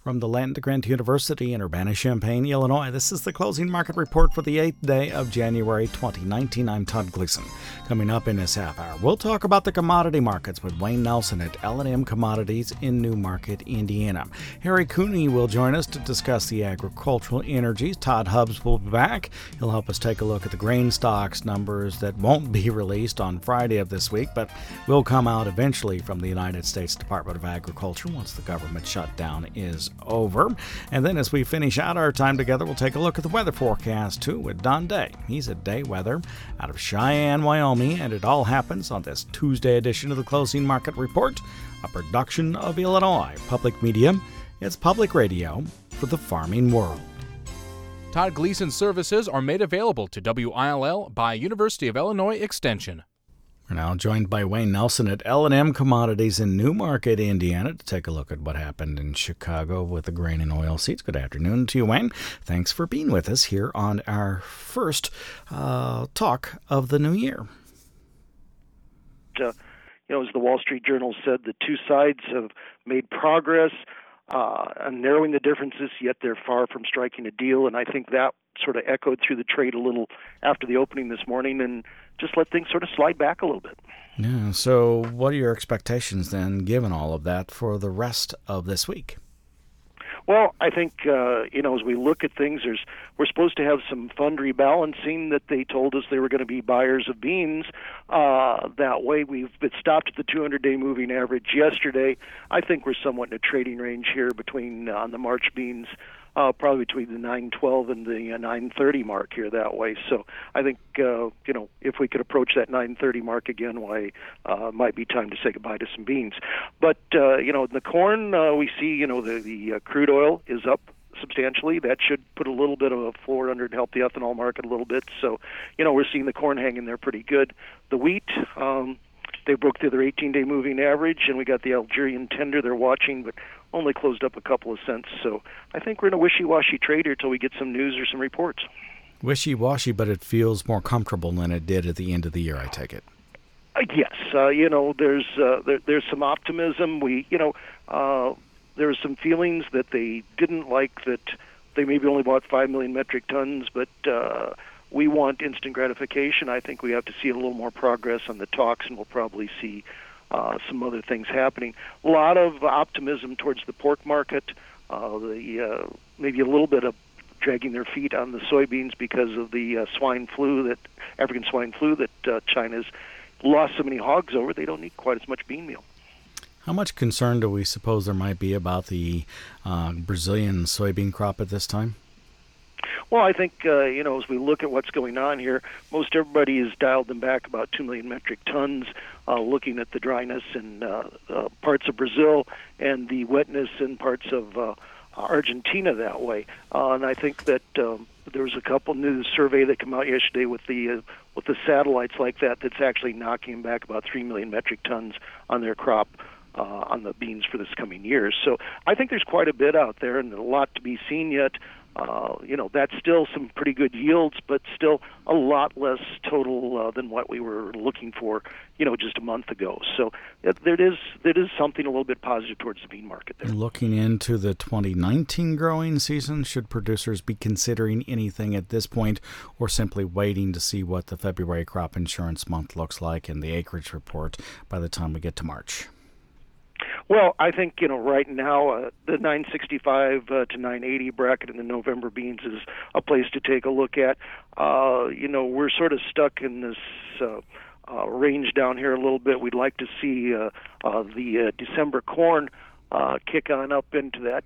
From the Land-Grant University in Urbana-Champaign, Illinois, this is the Closing Market Report for the 8th day of January 2019. I'm Todd Gleason. Coming up in this half hour, we'll talk about the commodity markets with Wayne Nelson at L&M Commodities in Newmarket, Indiana. Harry Cooney will join us to discuss the agricultural energies. Todd Hubbs will be back. He'll help us take a look at the grain stocks numbers that won't be released on Friday of this week, but will come out eventually from the United States Department of Agriculture once the government shutdown is over. And then as we finish out our time together, we'll take a look at the weather forecast too with Don Day. He's at Day Weather out of Cheyenne, Wyoming, and it all happens on this Tuesday edition of the Closing Market Report, a production of Illinois Public Media. It's public radio for the farming world. Todd Gleason services are made available to WILL by University of Illinois Extension. We're now joined by Wayne Nelson at L&M Commodities in Newmarket, Indiana, to take a look at what happened in Chicago with the grain and oil seeds. Good afternoon to you, Wayne. Thanks for being with us here on our first talk of the new year. As the Wall Street Journal said, the two sides have made progress on narrowing the differences, yet they're far from striking a deal, and I think that sort of echoed through the trade a little after the opening this morning and just let things sort of slide back a little bit. Yeah, so what are your expectations then, given all of that, for the rest of this week? Well, I think, as we look at things, we're supposed to have some fund rebalancing that they told us they were going to be buyers of beans. That way, we've been stopped at the 200-day moving average yesterday. I think we're somewhat in a trading range here between on the March beans, probably between the 912 and the 930 mark here that way. So I think, if we could approach that 930 mark again, might be time to say goodbye to some beans. But, in the corn, we see, the crude oil is up substantially. That should put a little bit of a floor under and help the ethanol market a little bit. So, we're seeing the corn hang in there pretty good. The wheat, they broke through their 18-day moving average, and we got the Algerian tender they're watching, but only closed up a couple of cents. So I think we're in a wishy-washy trade here till we get some news or some reports. Wishy-washy, but it feels more comfortable than it did at the end of the year, I take it. Yes. There's some optimism. There's some feelings that they didn't like that they maybe only bought 5 million metric tons, but we want instant gratification. I think we have to see a little more progress on the talks, and we'll probably see some other things happening. A lot of optimism towards the pork market. Maybe a little bit of dragging their feet on the soybeans because of the African swine flu that China's lost so many hogs over. They don't need quite as much bean meal. How much concern do we suppose there might be about the Brazilian soybean crop at this time? Well, I think, as we look at what's going on here, most everybody has dialed them back about 2 million metric tons, looking at the dryness in parts of Brazil and the wetness in parts of Argentina that way. And I think that there was a couple new survey that came out yesterday with the satellites like that that's actually knocking them back about 3 million metric tons on their crop on the beans for this coming year. So I think there's quite a bit out there and a lot to be seen yet. That's still some pretty good yields, but still a lot less total than what we were looking for, just a month ago. So there is something a little bit positive towards the bean market there. Looking into the 2019 growing season, should producers be considering anything at this point or simply waiting to see what the February crop insurance month looks like in the acreage report by the time we get to March? Well, I think, right now the 965 to 980 bracket in the November beans is a place to take a look at. We're sort of stuck in this range down here a little bit. We'd like to see the December corn kick on up into that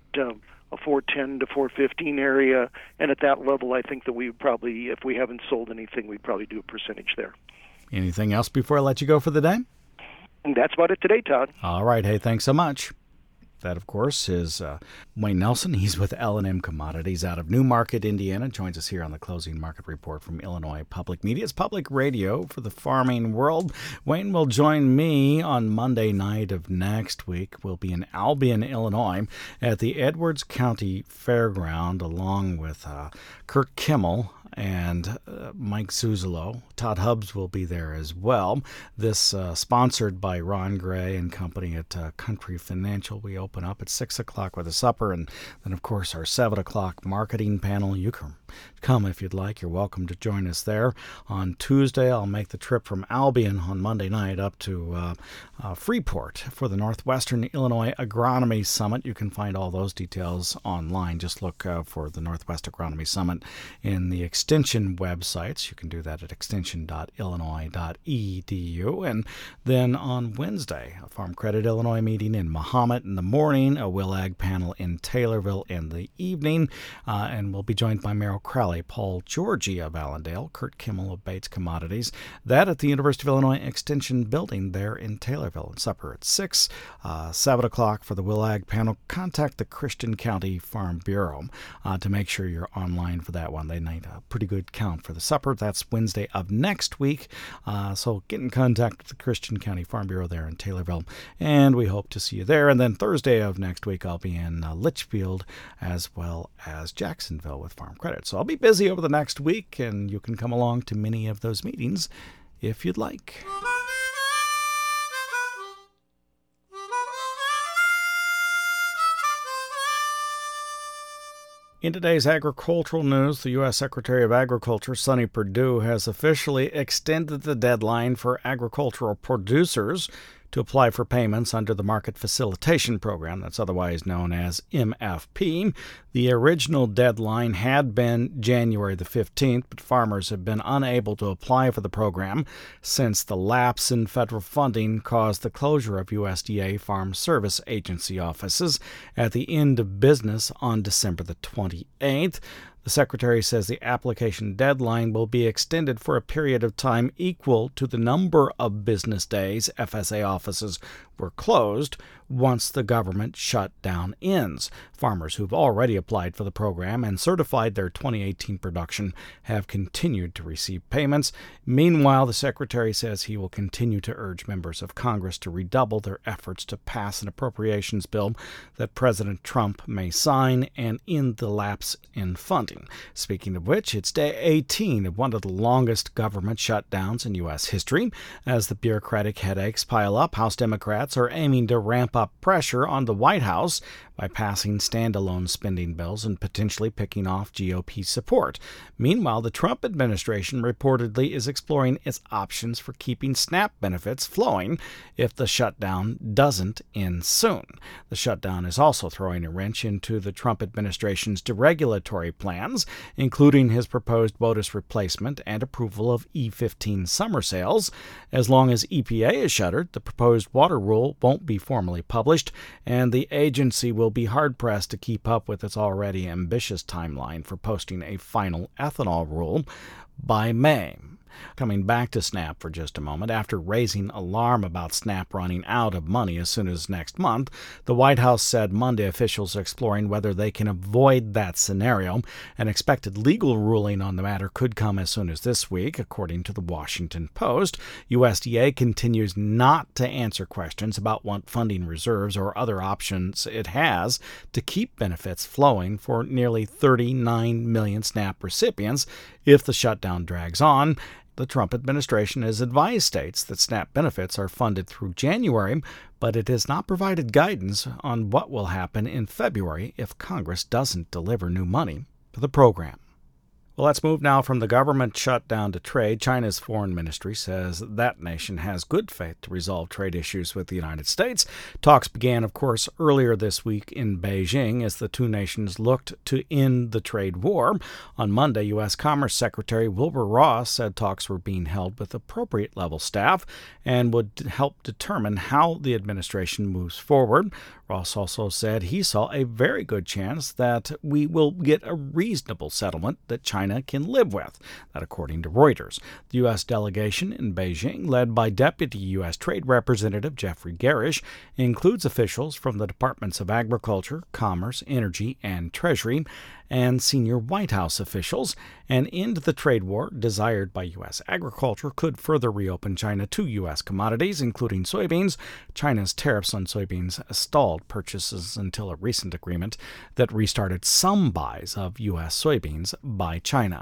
410 to 415 area. And at that level, I think that we would probably, if we haven't sold anything, we'd probably do a percentage there. Anything else before I let you go for the day? That's about it today, Todd. All right. Hey, thanks so much. That, of course, is Wayne Nelson. He's with L&M Commodities out of Newmarket, Indiana. Joins us here on the Closing Market Report from Illinois Public Media. It's public radio for the farming world. Wayne will join me on Monday night of next week. We'll be in Albion, Illinois at the Edwards County Fairground along with Kurt Kimmel and Mike Zuzolo. Todd Hubbs will be there as well. This sponsored by Ron Gray and company at Country Financial. We open up at 6 o'clock with a supper, and then, of course, our 7 o'clock marketing panel. You can come if you'd like. You're welcome to join us there. On Tuesday, I'll make the trip from Albion on Monday night up to Freeport for the Northwestern Illinois Agronomy Summit. You can find all those details online. Just look for the Northwest Agronomy Summit in the Extension websites. You can do that at extension.illinois.edu. And then on Wednesday, a Farm Credit Illinois meeting in Mahomet in the morning, a WillAg panel in Taylorville in the evening, and we'll be joined by Merrill Crowley, Paul Georgie of Allendale, Kurt Kimmel of Bates Commodities. That at the University of Illinois Extension building there in Taylorville. And supper at 6, 7 o'clock for the WillAg panel. Contact the Christian County Farm Bureau to make sure you're online for that one. They need a pretty good count for the supper. That's Wednesday of next week. So get in contact with the Christian County Farm Bureau there in Taylorville, and we hope to see you there. And then Thursday of next week, I'll be in Litchfield as well as Jacksonville with Farm Credit. So I'll be busy over the next week, and you can come along to many of those meetings if you'd like. In today's agricultural news, the U.S. Secretary of Agriculture, Sonny Perdue, has officially extended the deadline for agricultural producers to apply for payments under the Market Facilitation Program, that's otherwise known as MFP. The original deadline had been January the 15th, but farmers have been unable to apply for the program since the lapse in federal funding caused the closure of USDA Farm Service Agency offices at the end of business on December the 28th. The Secretary says the application deadline will be extended for a period of time equal to the number of business days FSA offices were closed once the government shutdown ends. Farmers who've already applied for the program and certified their 2018 production have continued to receive payments. Meanwhile, the Secretary says he will continue to urge members of Congress to redouble their efforts to pass an appropriations bill that President Trump may sign and end the lapse in funding. Speaking of which, it's day 18 of one of the longest government shutdowns in U.S. history. As the bureaucratic headaches pile up, House Democrats are aiming to ramp up pressure on the White House by passing standalone spending bills and potentially picking off GOP support. Meanwhile, the Trump administration reportedly is exploring its options for keeping SNAP benefits flowing if the shutdown doesn't end soon. The shutdown is also throwing a wrench into the Trump administration's deregulatory plans, including his proposed WOTUS replacement and approval of E15 summer sales. As long as EPA is shuttered, the proposed water rule won't be formally published, and the agency will be hard-pressed to keep up with its already ambitious timeline for posting a final ethanol rule by May. Coming back to SNAP for just a moment, after raising alarm about SNAP running out of money as soon as next month, the White House said Monday officials are exploring whether they can avoid that scenario. An expected legal ruling on the matter could come as soon as this week, according to the Washington Post. USDA continues not to answer questions about what funding reserves or other options it has to keep benefits flowing for nearly 39 million SNAP recipients if the shutdown drags on. The Trump administration has advised states that SNAP benefits are funded through January, but it has not provided guidance on what will happen in February if Congress doesn't deliver new money for the program. Well, let's move now from the government shutdown to trade. China's foreign ministry says that nation has good faith to resolve trade issues with the United States. Talks began, of course, earlier this week in Beijing as the two nations looked to end the trade war. On Monday, U.S. Commerce Secretary Wilbur Ross said talks were being held with appropriate level staff and would help determine how the administration moves forward. Ross also said he saw a very good chance that we will get a reasonable settlement that China can live with. That according to Reuters. The U.S. delegation in Beijing, led by Deputy U.S. Trade Representative Jeffrey Garish, includes officials from the Departments of Agriculture, Commerce, Energy, and Treasury, and senior White House officials. An end to the trade war desired by U.S. agriculture could further reopen China to U.S. commodities, including soybeans. China's tariffs on soybeans stalled purchases until a recent agreement that restarted some buys of U.S. soybeans by China.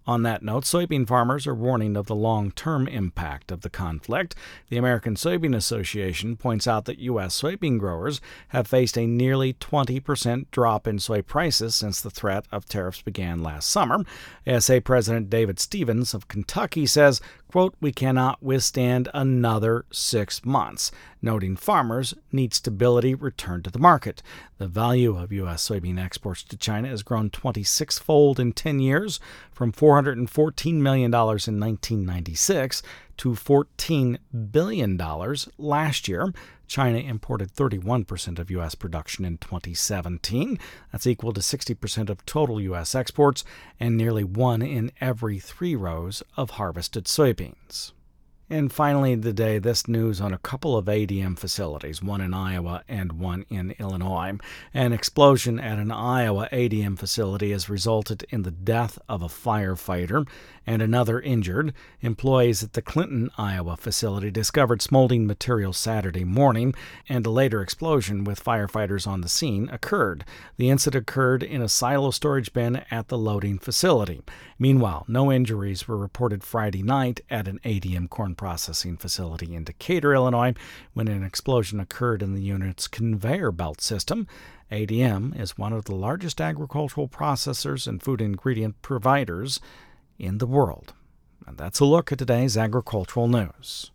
On that note, soybean farmers are warning of the long-term impact of the conflict. The American Soybean Association points out that U.S. soybean growers have faced a nearly 20% drop in soy prices since the threat of tariffs began last summer. ASA President David Stevens of Kentucky says, quote, "We cannot withstand another 6 months," noting farmers need stability returned to the market. The value of U.S. soybean exports to China has grown 26-fold in 10 years, from $414 million in 1996 to $14 billion last year. China imported 31% of U.S. production in 2017. That's equal to 60% of total U.S. exports and nearly 1 in every 3 rows of harvested soybeans. And finally today, this news on a couple of ADM facilities, one in Iowa and one in Illinois. An explosion at an Iowa ADM facility has resulted in the death of a firefighter and another injured. Employees at the Clinton, Iowa facility discovered smoldering material Saturday morning, and a later explosion with firefighters on the scene occurred. The incident occurred in a silo storage bin at the loading facility. Meanwhile, no injuries were reported Friday night at an ADM corn processing facility in Decatur, Illinois, when an explosion occurred in the unit's conveyor belt system. ADM is one of the largest agricultural processors and food ingredient providers in the world. And that's a look at today's agricultural news.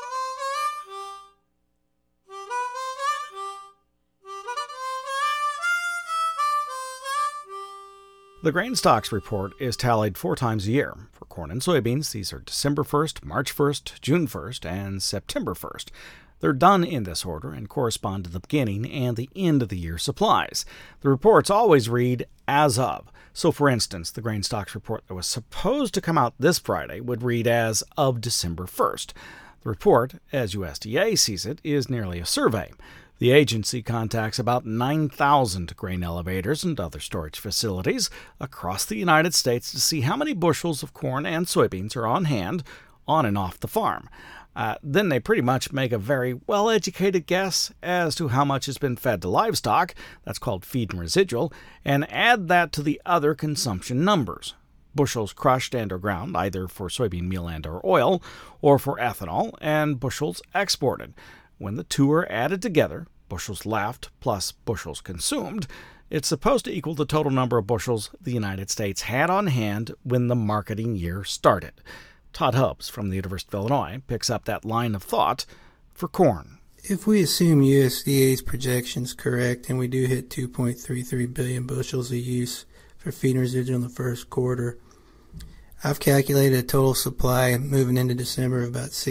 The grain stocks report is tallied 4 times a year. For corn and soybeans, these are December 1st, March 1st, June 1st, and September 1st. They're done in this order and correspond to the beginning and the end of the year supplies. The reports always read as of. So, for instance, the grain stocks report that was supposed to come out this Friday would read as of December 1st. The report, as USDA sees it, is nearly a survey. The agency contacts about 9,000 grain elevators and other storage facilities across the United States to see how many bushels of corn and soybeans are on hand, on and off the farm. Then they pretty much make a very well-educated guess as to how much has been fed to livestock, that's called feed and residual, and add that to the other consumption numbers. Bushels crushed and or ground, either for soybean meal and or oil, or for ethanol, and bushels exported. When the two are added together, bushels left plus bushels consumed, it's supposed to equal the total number of bushels the United States had on hand when the marketing year started. Todd Hubbs from the University of Illinois picks up that line of thought for corn. If we assume USDA's projections correct and we do hit 2.33 billion bushels of use for feed and residual in the first quarter, I've calculated a total supply moving into December of about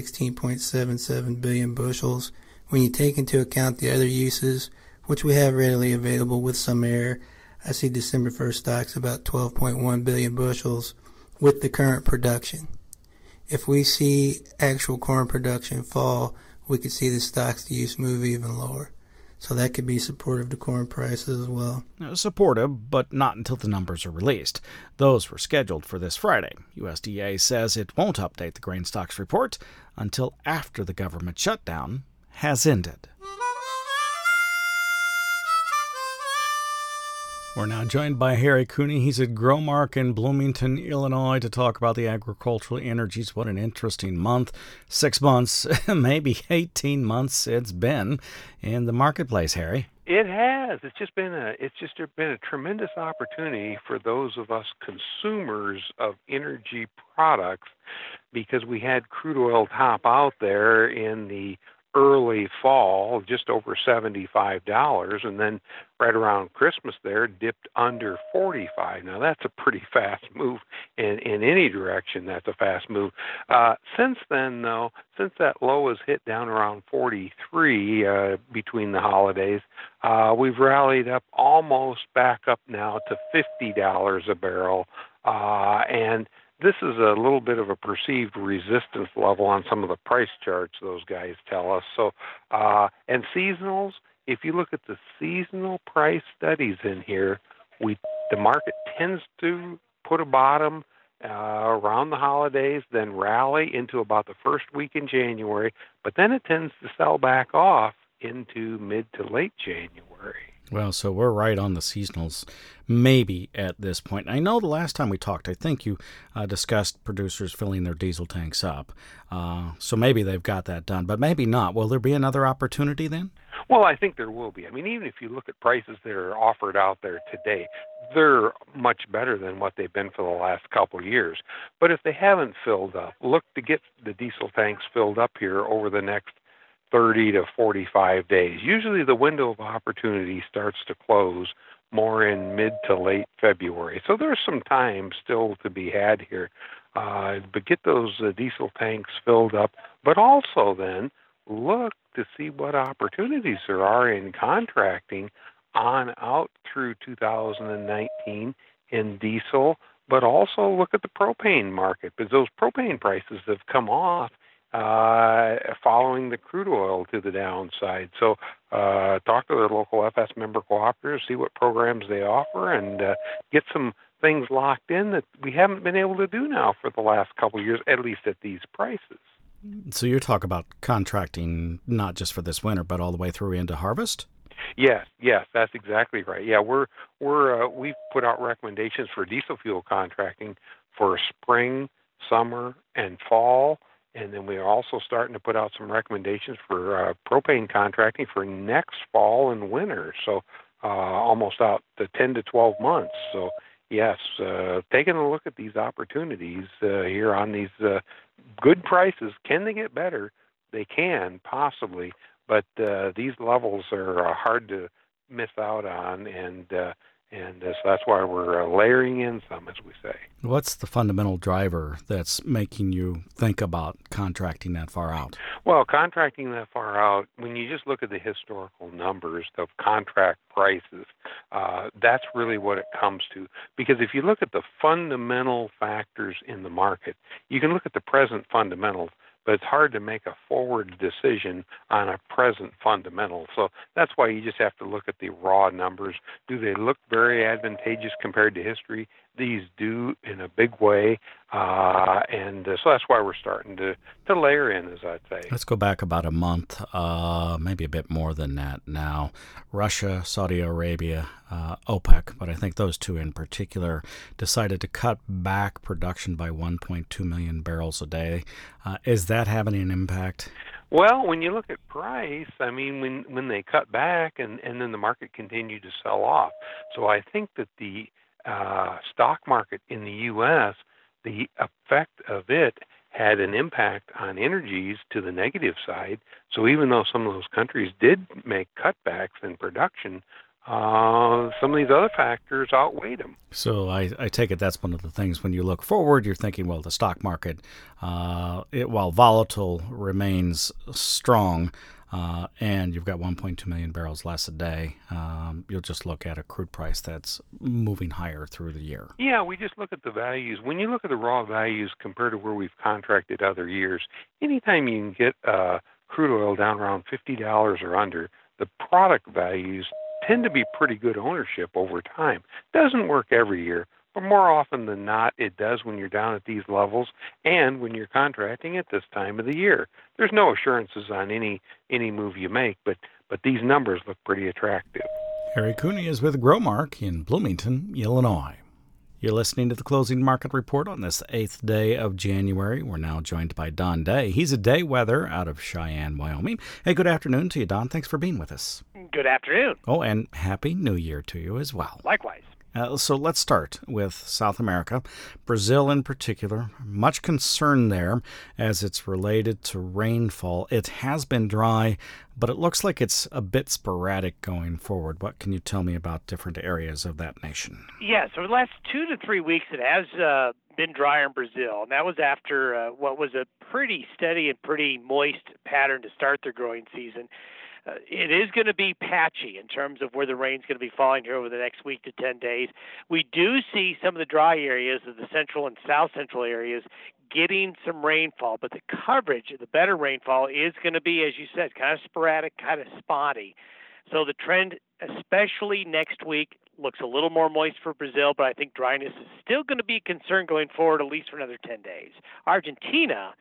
16.77 billion bushels. When you take into account the other uses, which we have readily available with some error, I see December 1st stocks about 12.1 billion bushels with the current production. If we see actual corn production fall, we could see the stocks to use move even lower. So that could be supportive to corn prices as well. Supportive, but not until the numbers are released. Those were scheduled for this Friday. USDA says it won't update the grain stocks report until after the government shutdown has ended. We're now joined by Harry Cooney. He's at Growmark in Bloomington, Illinois, to talk about the agricultural energies. What an interesting month. 6 months, maybe 18 months it's been in the marketplace, Harry. It has. It's just been a tremendous opportunity for those of us consumers of energy products, because we had crude oil top out there in the early fall, just over $75, and then right around Christmas there dipped under 45. Now that's a pretty fast move in any direction. That's a fast move. Since then, though, since that low was hit down around 43 between the holidays, we've rallied up almost back up now to $50 a barrel, and this is a little bit of a perceived resistance level on some of the price charts those guys tell us. So, and seasonals, if you look at the seasonal price studies in here, the market tends to put a bottom around the holidays, then rally into about the first week in January, but then it tends to sell back off into mid to late January. Well, so we're right on the seasonals, maybe at this point. I know the last time we talked, I think you discussed producers filling their diesel tanks up. So maybe they've got that done, but maybe not. Will there be another opportunity then? Well, I think there will be. I mean, even if you look at prices that are offered out there today, they're much better than what they've been for the last couple of years. But if they haven't filled up, look to get the diesel tanks filled up here over the next 30 to 45 days. Usually the window of opportunity starts to close more in mid to late February. So there's some time still to be had here. But get those diesel tanks filled up, but also then look to see what opportunities there are in contracting on out through 2019 in diesel, but also look at the propane market, because those propane prices have come off following the crude oil to the downside. So talk to the local FS member cooperatives, see what programs they offer, and get some things locked in that we haven't been able to do now for the last couple of years, at least at these prices. So you're talking about contracting not just for this winter, but all the way through into harvest? Yes, that's exactly right. Yeah, we've put out recommendations for diesel fuel contracting for spring, summer, and fall, and then we are also starting to put out some recommendations for propane contracting for next fall and winter. So almost out to 10 to 12 months. So yes, taking a look at these opportunities here on these good prices. Can they get better? They can, possibly, but these levels are hard to miss out on, and so that's why we're layering in some, as we say. What's the fundamental driver that's making you think about contracting that far out? Well, contracting that far out, when you just look at the historical numbers of contract prices, that's really what it comes to. Because if you look at the fundamental factors in the market, you can look at the present fundamentals, but it's hard to make a forward decision on a present fundamental. So that's why you just have to look at the raw numbers. Do they look very advantageous compared to history? These do in a big way, and so that's why we're starting to layer in, as I'd say. Let's go back about a month, maybe a bit more than that now. Russia, Saudi Arabia, OPEC, but I think those two in particular decided to cut back production by 1.2 million barrels a day. Is that having an impact? Well, when you look at price, I mean, when they cut back and then the market continued to sell off. So I think that the stock market in the U.S., the effect of it had an impact on energies to the negative side. So even though some of those countries did make cutbacks in production, some of these other factors outweighed them. So I take it that's one of the things when you look forward, you're thinking, well, the stock market, while volatile, remains strong, and you've got 1.2 million barrels less a day. You'll just look at a crude price that's moving higher through the year. Yeah, we just look at the values. When you look at the raw values compared to where we've contracted other years, anytime you can get crude oil down around $50 or under, the product values tend to be pretty good ownership over time. Doesn't work every year, but more often than not, it does when you're down at these levels and when you're contracting at this time of the year. There's no assurances on any move you make, but these numbers look pretty attractive. Harry Cooney is with Growmark in Bloomington, Illinois. You're listening to the Closing Market Report on this 8th day of January. We're now joined by Don Day. He's a day weather out of Cheyenne, Wyoming. Hey, good afternoon to you, Don. Thanks for being with us. Good afternoon. Oh, and Happy New Year to you as well. Likewise. So let's start with South America, Brazil in particular. Much concern there as it's related to rainfall. It has been dry, but it looks like it's a bit sporadic going forward. What can you tell me about different areas of that nation? Yes, over the last 2 to 3 weeks, it has been drier in Brazil, and that was after what was a pretty steady and pretty moist pattern to start their growing season. It is going to be patchy in terms of where the rain's going to be falling here over the next week to 10 days. We do see some of the dry areas of the central and south central areas getting some rainfall, but the coverage, the better rainfall, is going to be, as you said, kind of sporadic, kind of spotty. So the trend, especially next week, looks a little more moist for Brazil, but I think dryness is still going to be a concern going forward, at least for another 10 days. Argentina,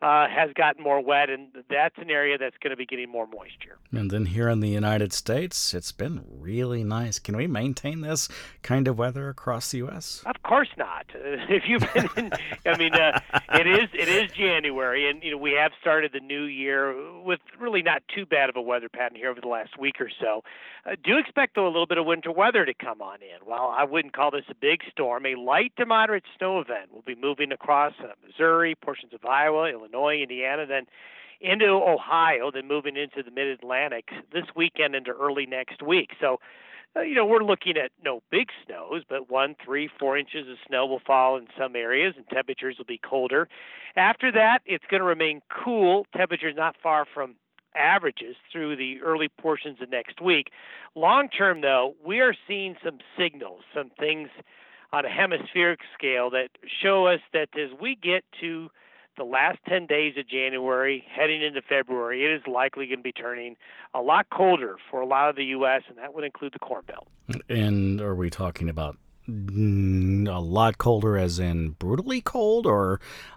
has gotten more wet, and that's an area that's going to be getting more moisture. And then here in the United States, it's been really nice. Can we maintain this kind of weather across the U.S.? Of course not. If you've been in, it is January, and we have started the new year with really not too bad of a weather pattern here over the last week or so. Do expect, though, a little bit of winter weather to come on in. While I wouldn't call this a big storm, a light to moderate snow event will be moving across Missouri, portions of Iowa, Illinois, Indiana, then into Ohio, then moving into the mid-Atlantic this weekend into early next week. So, we're looking at no big snows, but 1, 3, 4 inches of snow will fall in some areas, and temperatures will be colder. After that, it's going to remain cool. Temperatures not far from averages through the early portions of next week. Long term, though, we are seeing some signals, some things on a hemispheric scale that show us that as we get to the last 10 days of January, heading into February, it is likely going to be turning a lot colder for a lot of the U.S., and that would include the Corn Belt. And are we talking about a lot colder as in brutally cold, or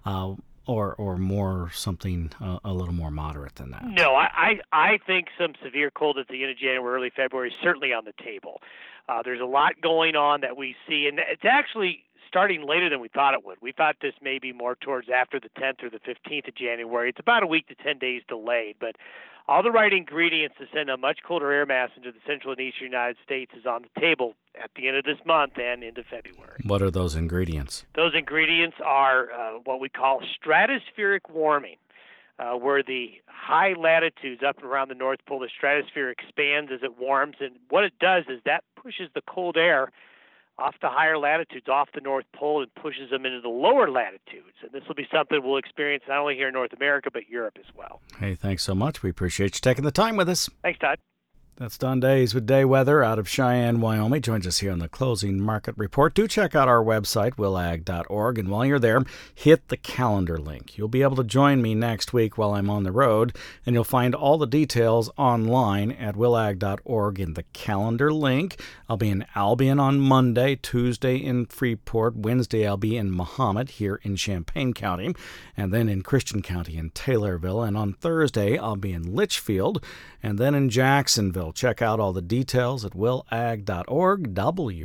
more something a little more moderate than that? No, I think some severe cold at the end of January, early February is certainly on the table. There's a lot going on that we see, and it's actually starting later than we thought it would. We thought this may be more towards after the 10th or the 15th of January. It's about a week to 10 days delayed, but all the right ingredients to send a much colder air mass into the central and eastern United States is on the table at the end of this month and into February. What are those ingredients? Those ingredients are what we call stratospheric warming, where the high latitudes up and around the North Pole, the stratosphere expands as it warms, and what it does is that pushes the cold air off the higher latitudes, off the North Pole, and pushes them into the lower latitudes. And this will be something we'll experience not only here in North America, but Europe as well. Hey, thanks so much. We appreciate you taking the time with us. Thanks, Todd. That's Don Days with Day Weather out of Cheyenne, Wyoming. Joins us here on the Closing Market Report. Do check out our website, willag.org, and while you're there, hit the calendar link. You'll be able to join me next week while I'm on the road, and you'll find all the details online at willag.org in the calendar link. I'll be in Albion on Monday, Tuesday in Freeport, Wednesday I'll be in Mahomet here in Champaign County, and then in Christian County in Taylorville, and on Thursday I'll be in Litchfield, and then in Jacksonville. Check out all the details at willag.org,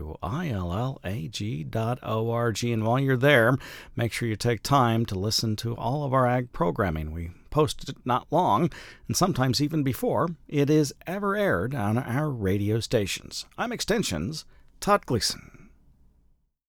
willag.org. And while you're there, make sure you take time to listen to all of our ag programming. We post it not long, and sometimes even before it is ever aired on our radio stations. I'm Extension's Todd Gleason.